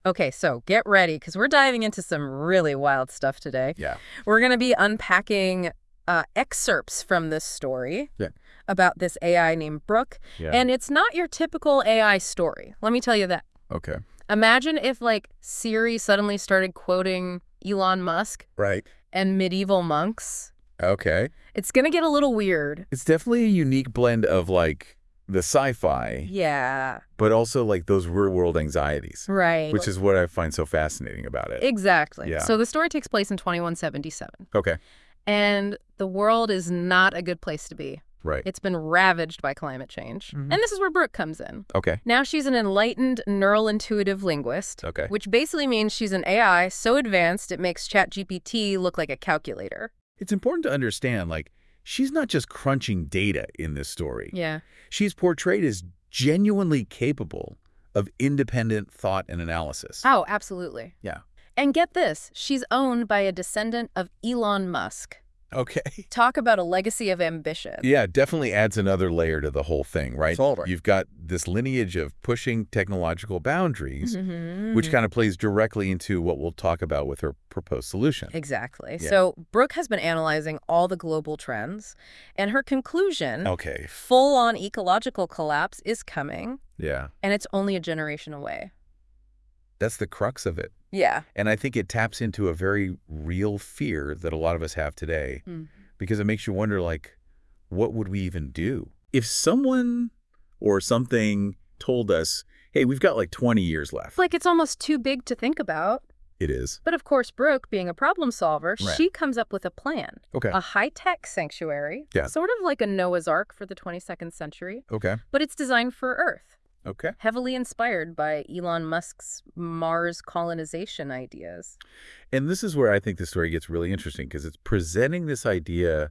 Okay, so get ready, because we're diving into some really wild stuff today. Yeah. We're going to be unpacking excerpts from this story Yeah. about this AI named Brooke. Yeah. And it's not your typical AI story. Let me tell you that. Okay. Imagine if, like, Siri suddenly started quoting Elon Musk Right. and medieval monks. Okay. It's going to get a little weird. It's definitely a unique blend of, like, the sci-fi, Yeah. but also, like, those real-world anxieties. Right. Which is what I find so fascinating about it. Exactly. Yeah. So the story takes place in 2177. Okay. And the world is not a good place to be. Right. It's been ravaged by climate change. Mhm. And this is where Brooke comes in. Okay. Now she's an enlightened neural intuitive linguist, Okay. which basically means she's an AI so advanced it makes ChatGPT look like a calculator. It's important to understand, like, she's not just crunching data in this story. Yeah. She's portrayed as genuinely capable of independent thought and analysis. Oh, absolutely. Yeah. And get this, she's owned by a descendant of Elon Musk. Okay. Talk about a legacy of ambition. Yeah, it definitely adds another layer to the whole thing, right? Totally. You've got this lineage of pushing technological boundaries, Mm-hmm. which kind of plays directly into what we'll talk about with her proposed solution. Exactly. Yeah. So Brooke has been analyzing all the global trends, and her conclusion, Okay. full-on ecological collapse is coming, Yeah. and it's only a generation away. That's the crux of it. Yeah. And I think it taps into a very real fear that a lot of us have today, because it makes you wonder, like, what would we even do? If someone or something told us, hey, we've got like 20 years left. Like, it's almost too big to think about. It is. But of course, Brooke, being a problem solver, Right. she comes up with a plan. Okay. A high-tech sanctuary, Yeah. sort of like a Noah's Ark for the 22nd century, Okay. but it's designed for Earth, Okay. heavily inspired by Elon Musk's Mars colonization ideas. And this is where I think the story gets really interesting, because it's presenting this idea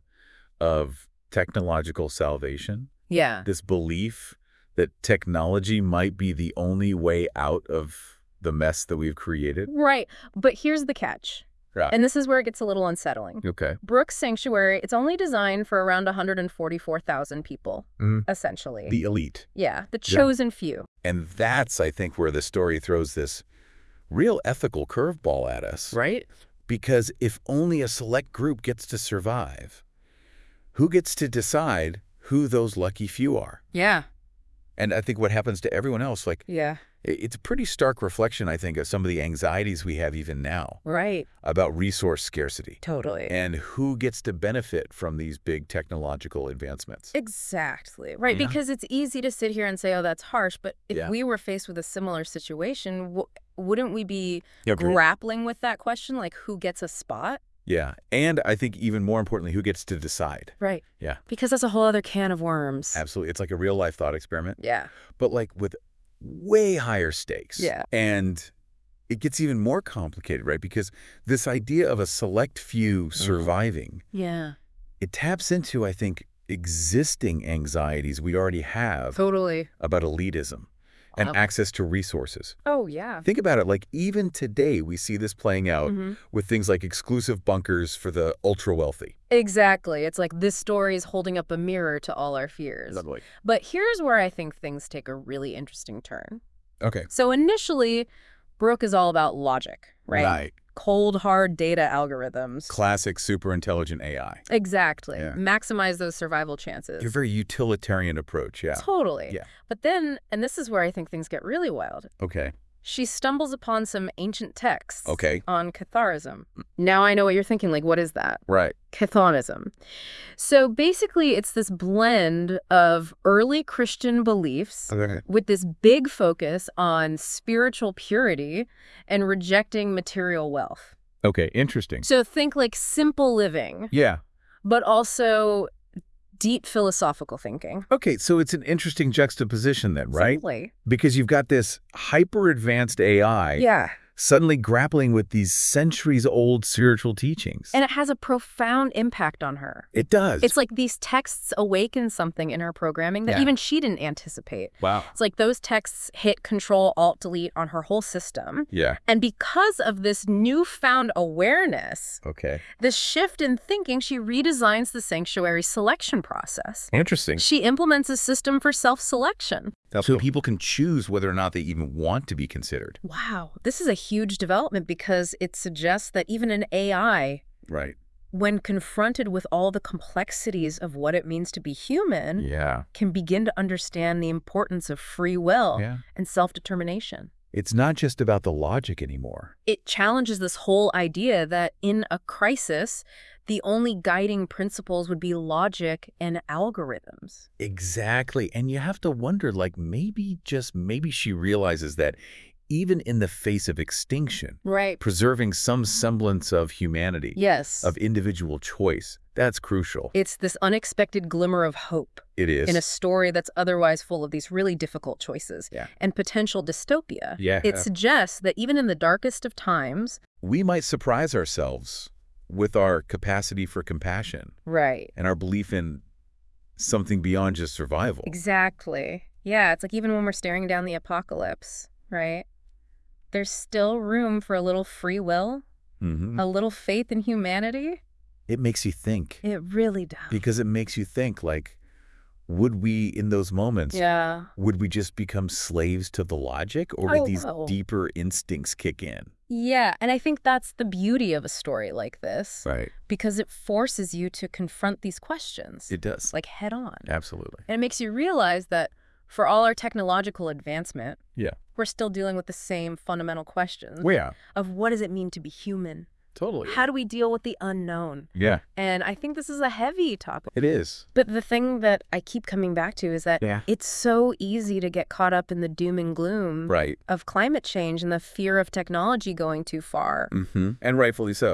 of technological salvation, Yeah. this belief that technology might be the only way out of the mess that we've created. Right. But here's the catch. Yeah. And this is where it gets a little unsettling. Okay. Brooke's Sanctuary, it's only designed for around 144,000 people, Mhm. essentially. The elite. Yeah, the Yeah. chosen few. And that's, I think, where the story throws this real ethical curveball at us. Right? Because if only a select group gets to survive, who gets to decide who those lucky few are? Yeah. And I think what happens to everyone else, like, Yeah. it's a pretty stark reflection, I think, of some of the anxieties we have even now Right. about resource scarcity Totally. and who gets to benefit from these big technological advancements. Exactly. Right. Yeah. Because it's easy to sit here and say, oh, that's harsh. But if Yeah. we were faced with a similar situation, wouldn't we be Yeah, agree. grappling with that question? Like, who gets a spot? Yeah. And I think even more importantly, who gets to decide? Right. Yeah. Because that's a whole other can of worms. Absolutely. It's like a real life thought experiment, Yeah. but like with way higher stakes. Yeah. And it gets even more complicated, right? Because this idea of a select few surviving, Yeah. it taps into, I think, existing anxieties we already have Totally. about elitism and Wow. access to resources. Oh, yeah. Think about it, like even today we see this playing out Mhm. with things like exclusive bunkers for the ultra-wealthy. Exactly. It's like this story is holding up a mirror to all our fears. But here's where I think things take a really interesting turn. Okay. So initially, Brooke is all about logic, right? Cold, hard data algorithms. Classic super intelligent AI. Exactly. Yeah. Maximize those survival chances. Your very utilitarian approach, yeah. Totally. Yeah. But then, and this is where I think things get really wild, Okay. she stumbles upon some ancient texts Okay. on Catharism. Now I know what you're thinking, like, what is that? Right. Cathonism. So basically, it's this blend of early Christian beliefs Okay. with this big focus on spiritual purity and rejecting material wealth. Okay, interesting. So think like simple living, Yeah. but also deep philosophical thinking. Okay, so it's an interesting juxtaposition then, right? Simply. Because you've got this hyper-advanced AI Yeah. suddenly grappling with these centuries-old spiritual teachings. And it has a profound impact on her. It does. It's like these texts awaken something in her programming that Yeah. even she didn't anticipate. Wow. It's like those texts hit Control-Alt-Delete on her whole system. Yeah. And because of this newfound awareness, Okay. this shift in thinking, she redesigns the sanctuary selection process. Interesting. She implements a system for self-selection. So people can choose whether or not they even want to be considered. Wow. This is a huge development because it suggests that even an AI, Right. when confronted with all the complexities of what it means to be human, can begin to understand the importance of free will and self-determination. It's not just about the logic anymore. It challenges this whole idea that in a crisis, the only guiding principles would be logic and algorithms. Exactly. And you have to wonder, like, maybe she realizes that even in the face of extinction, preserving some semblance of humanity, of individual choice, that's crucial. It's this unexpected glimmer of hope. It is. In a story that's otherwise full of these really difficult choices and potential dystopia. It suggests that even in the darkest of times, we might surprise ourselves with our capacity for compassion. And our belief in something beyond just survival. Exactly. Yeah, it's like even when we're staring down the apocalypse, right? There's still room for a little free will, a little faith in humanity. It makes you think. It really does. Because it makes you think, like, would we, in those moments, would we just become slaves to the logic? Or would these deeper instincts kick in? Yeah, and I think that's the beauty of a story like this. Because it forces you to confront these questions. It does. Like head on. Absolutely. And it makes you realize that for all our technological advancement, we're still dealing with the same fundamental questions. Of what does it mean to be human? Totally. How do we deal with the unknown? And I think this is a heavy topic. It is. But the thing that I keep coming back to is that it's so easy to get caught up in the doom and gloom of climate change and the fear of technology going too far. And rightfully so.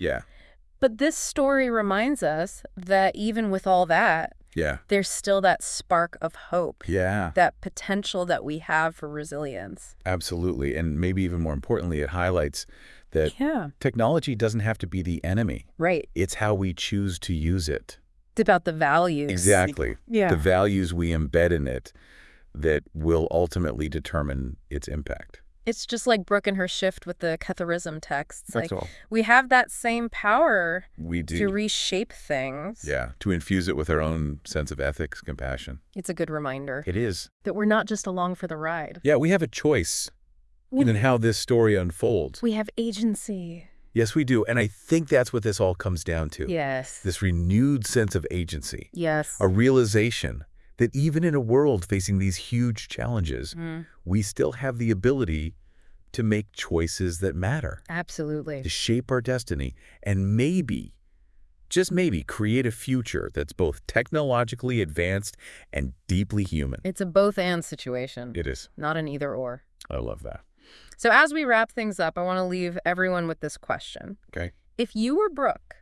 But this story reminds us that even with all that, there's still that spark of hope. That potential that we have for resilience. Absolutely. And maybe even more importantly, it highlights that technology doesn't have to be the enemy. It's how we choose to use it. It's about the values. Exactly. The values we embed in it that will ultimately determine its impact. It's just like Brooke and her shift with the Catharism texts. That's like, we have that same power to reshape things. To infuse it with our own sense of ethics, compassion. It's a good reminder. It is. That we're not just along for the ride. We have a choice in how this story unfolds. We have agency. Yes, we do. And I think that's what this all comes down to. This renewed sense of agency. A realization that even in a world facing these huge challenges, we still have the ability to make choices that matter. Absolutely. To shape our destiny and maybe, just maybe, create a future that's both technologically advanced and deeply human. It's a both-and situation. It is. Not an either-or. I love that. So as we wrap things up, I want to leave everyone with this question. If you were Brooke,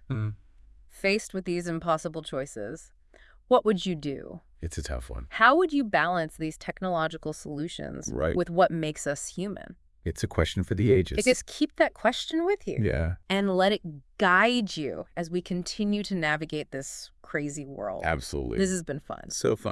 faced with these impossible choices, what would you do? It's a tough one. How would you balance these technological solutions with what makes us human? It's a question for the ages. Just keep that question with you. And let it guide you as we continue to navigate this crazy world. Absolutely. This has been fun. So fun.